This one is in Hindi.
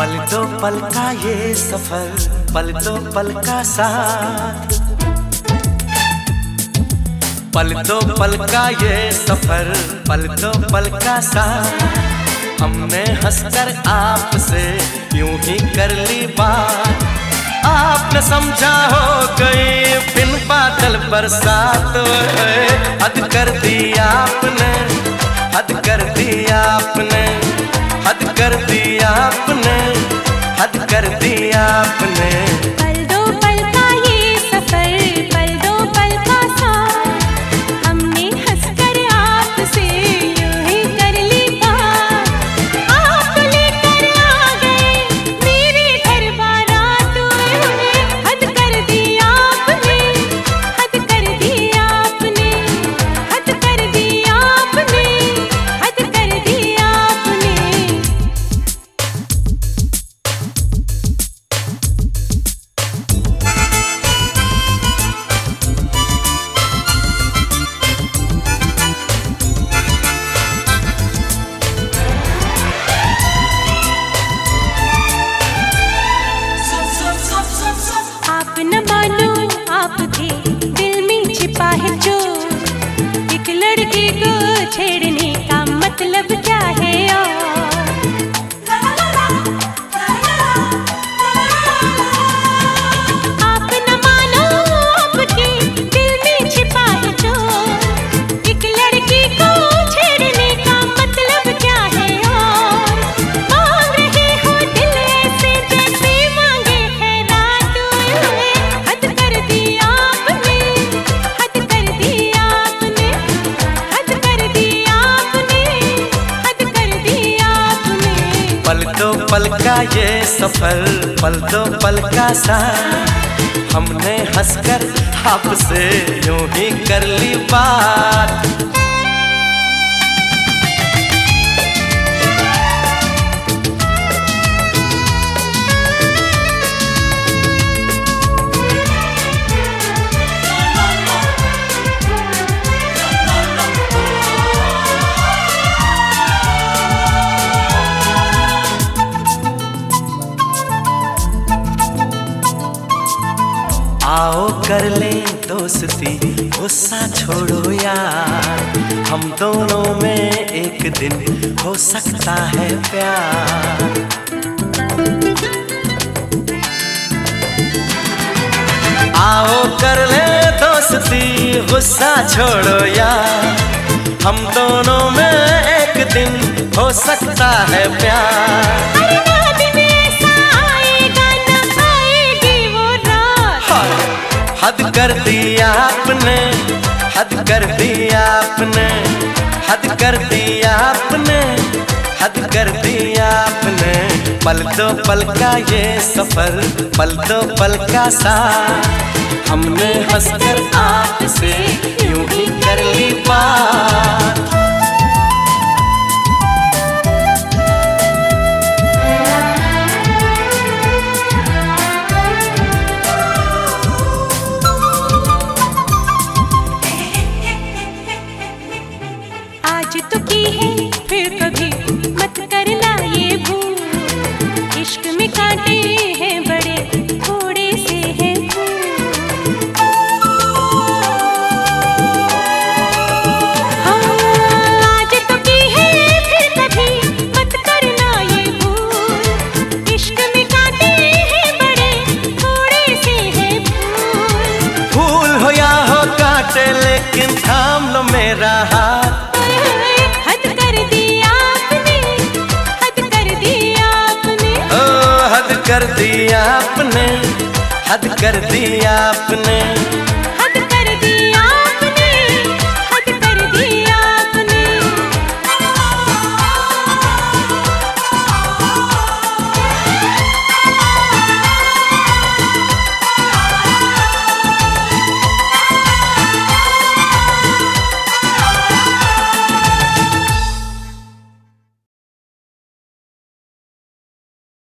पल दो पल का ये सफर, पल दो पल का साथ, पल दो पल का ये सफर, पल दो पल का साथ। हमने हंसकर आपसे यूं ही कर ली बात, आपने समझा हो गई बिन बादल बरसात। हद कर दी आपने, हद कर दी आपने, हद कर दी आपने, हद कर दी आपने। पल दो पल का ये सफर, पल दो पल का साथ, हमने हंसकर आपसे यूं ही कर ली बात। आप लेकर आ गए मेरे घर बारात, हद कर दी आपने, हद कर दी आपने, हद कर दी आपने, हद कर दी आपने। आप न मानो आप थे दिल में छिपा है जो, एक लड़के को छेड़ने का मतलब क्या है आप न मानो आप थे दिल में छिपा है जो, एक लड़के को छेड़ने का मतलब क्या है। और मांग रहे हो दिल ऐसे जैसे मांगे खैरात, हद कर दी आपने, हद कर दी आपने, हद कर दी आपने, हद कर दी आपने। पल दो पल का ये सफर, पल दो पल का साथ, हमने हंसकर आपसे यूं ही कर ली बात। आओ कर ले दोस्ती, गुस्सा छोड़ो यार, हम दोनों में एक दिन हो सकता है प्यार। आओ कर ले दोस्ती, गुस्सा छोड़ो यार, हम दोनों में एक दिन हो सकता है प्यार। हद कर दी आपने, हद कर दी आपने, हद कर दी आपने, हद कर दी आपने। पल दो पल का ये सफर, पल दो पल का साथ, हमने हंसकर आपसे यूं ही कर ली बात। आज तो की है फिर कभी मत करना ये भूल, इश्क में कांटे हैं बड़े थोड़े से हैं फूल। हाँ, आज तो की है फिर कभी मत करना ये भूल, इश्क में कांटे हैं बड़े थोड़े से हैं फूल। फूल हो या हो कांटे लेकिन थाम लो मेरा हाथ। हद कर दी आपने, हद कर दी आपने, ओ हद कर दी आपने, हद कर दी आपने।